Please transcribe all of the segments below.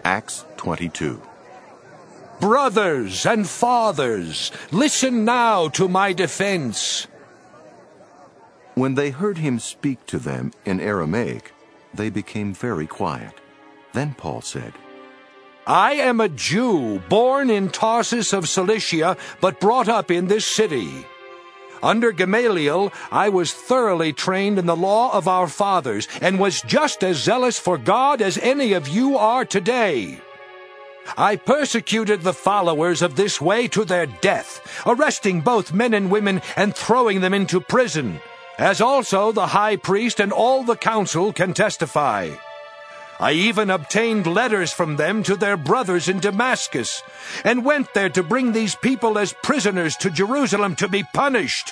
Acts 22. Brothers and fathers, listen now to my defense. When they heard him speak to them in Aramaic, they became very quiet. Then Paul said, I am a Jew, born in Tarsus of Cilicia, but brought up in this city. Under Gamaliel, I was thoroughly trained in the law of our fathers, and was just as zealous for God as any of you are today. I persecuted the followers of this way to their death, arresting both men and women and throwing them into prison, as also the high priest and all the council can testify. I even obtained letters from them to their brothers in Damascus, and went there to bring these people as prisoners to Jerusalem to be punished.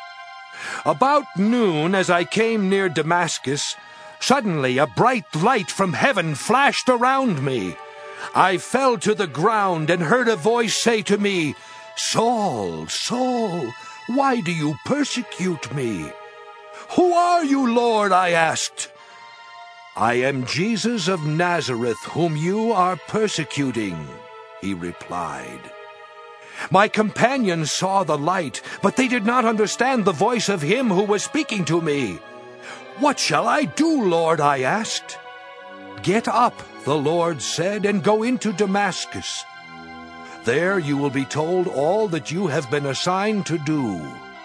About noon, as I came near Damascus, suddenly a bright light from heaven flashed around me. I fell to the ground and heard a voice say to me, Saul, Saul, why do you persecute me? Who are you, Lord? I asked. I am Jesus of Nazareth, whom you are persecuting, he replied. My companions saw the light, but they did not understand the voice of him who was speaking to me. What shall I do, Lord? I asked. Get up, the Lord said, and go into Damascus. There you will be told all that you have been assigned to do.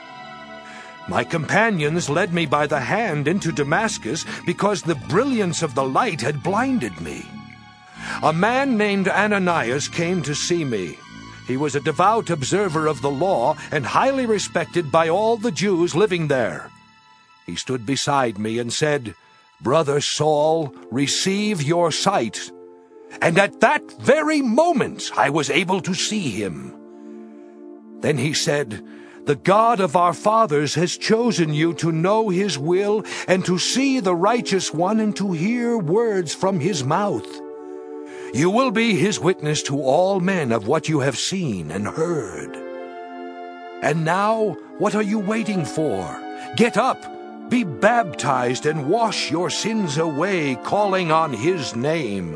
My companions led me by the hand into Damascus because the brilliance of the light had blinded me. A man named Ananias came to see me. He was a devout observer of the law and highly respected by all the Jews living there. He stood beside me and said, Brother Saul, receive your sight. And at that very moment I was able to see him. Then he said, The God of our fathers has chosen you to know his will and to see the righteous one and to hear words from his mouth. You will be his witness to all men of what you have seen and heard. And now, what are you waiting for? Get up, be baptized, and wash your sins away, calling on his name.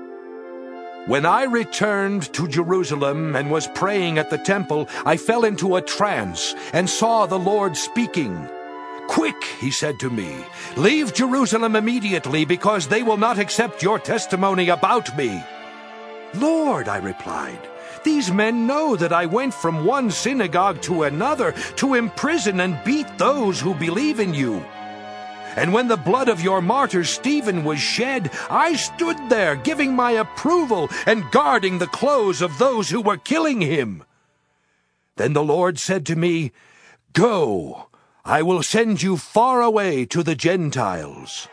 When I returned to Jerusalem and was praying at the temple, I fell into a trance and saw the Lord speaking. Quick, he said to me, leave Jerusalem immediately, because they will not accept your testimony about me. Lord, I replied, these men know that I went from one synagogue to another to imprison and beat those who believe in you. And when the blood of your martyr Stephen was shed, I stood there giving my approval and guarding the clothes of those who were killing him. Then the Lord said to me, Go, I will send you far away to the Gentiles.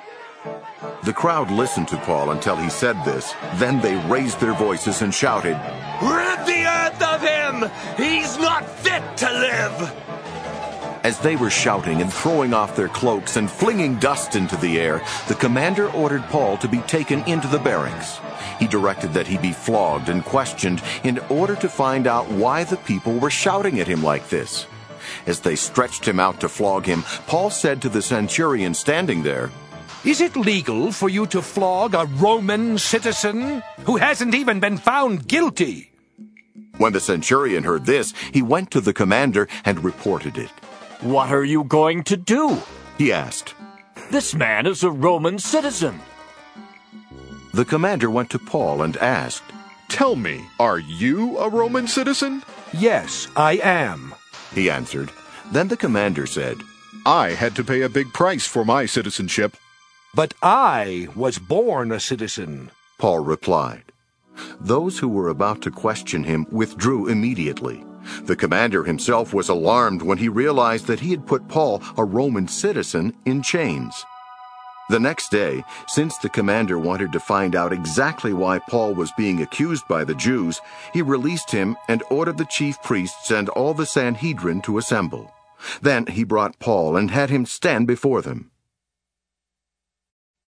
The crowd listened to Paul until he said this. Then they raised their voices and shouted, Rid the earth of him! He's not fit to live! As they were shouting and throwing off their cloaks and flinging dust into the air, the commander ordered Paul to be taken into the barracks. He directed that he be flogged and questioned in order to find out why the people were shouting at him like this. As they stretched him out to flog him, Paul said to the centurion standing there, Is it legal for you to flog a Roman citizen who hasn't even been found guilty? When the centurion heard this, he went to the commander and reported it. What are you going to do? He asked. This man is a Roman citizen. The commander went to Paul and asked, Tell me, are you a Roman citizen? Yes, I am, he answered. Then the commander said, I had to pay a big price for my citizenship. But I was born a citizen, Paul replied. Those who were about to question him withdrew immediately. The commander himself was alarmed when he realized that he had put Paul, a Roman citizen, in chains. The next day, since the commander wanted to find out exactly why Paul was being accused by the Jews, he released him and ordered the chief priests and all the Sanhedrin to assemble. Then he brought Paul and had him stand before them.